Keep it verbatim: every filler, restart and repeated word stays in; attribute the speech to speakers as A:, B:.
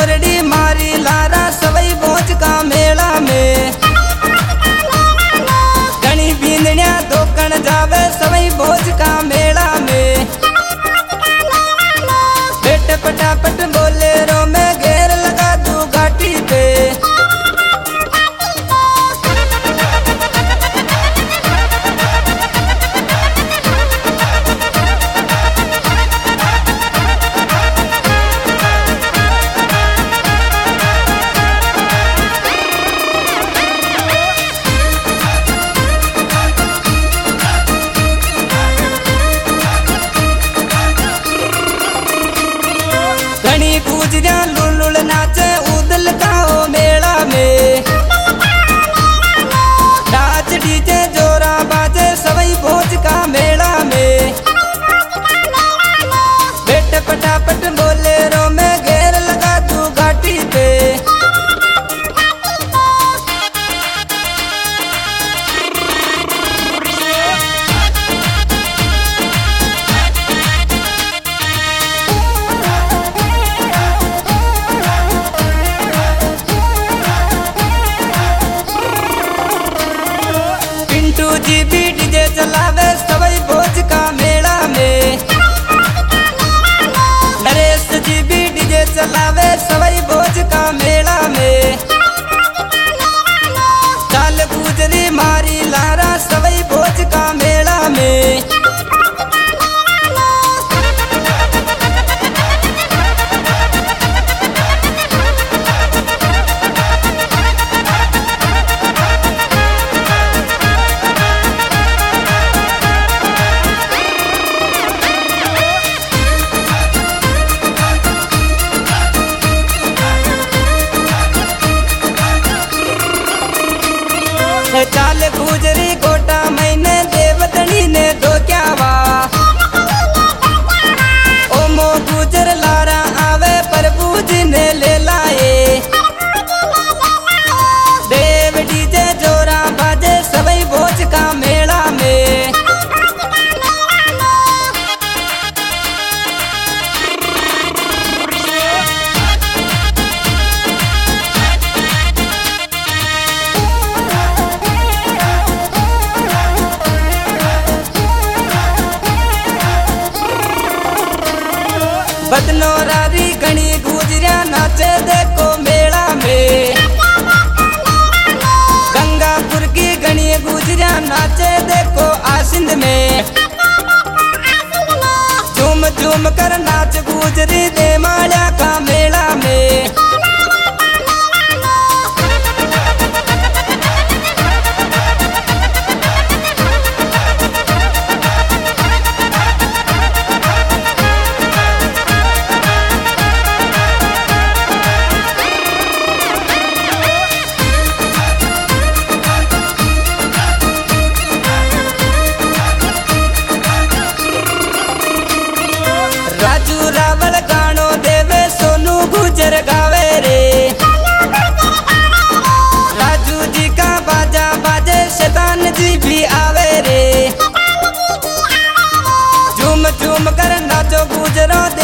A: मोरडी मारी लारा सवई भोज का मेला में घनी बींदनिया दोकन जावे सवई भोज का मेला में बेट पटापट बोलेरो में घेर लगा दू घाटी पे घनी गुजरिया लुलुल नाचे उदल काओ मेला में नाच डीजे जोरा बाजे सवई भोज का मेला में बेट पटापट बोलेरो में घेर लगा तू घाटी पे जी भी डीजे चलावे सवई भोज का मेला में नरेश जी भी डीजे चलावे सवई भोज का मेला में चाल गुजरी मारी लारा सवई भोज का मेला में चाल गुजरी गोटा मैंने देवतनी ने दो क्या वा ओ मो गुजर लारा आवे प्रभु जी ने ले लाए देव डीजे जोरा बाजे सवई भोज का मेला में बदनोरारी घनी गुजरिया नाचे देखो मेला में गंगापुर की घनी गुजरिया नाचे देखो आसिंद में झूम झूम कर नाच गुजरी दे माया का मेला में राजू रावल गानो देवे सोनू गुजर गावे रे राजू जी का बाजा बाजे शैतान जी भी आवे रे झूम झूम कर नाचो गुजरो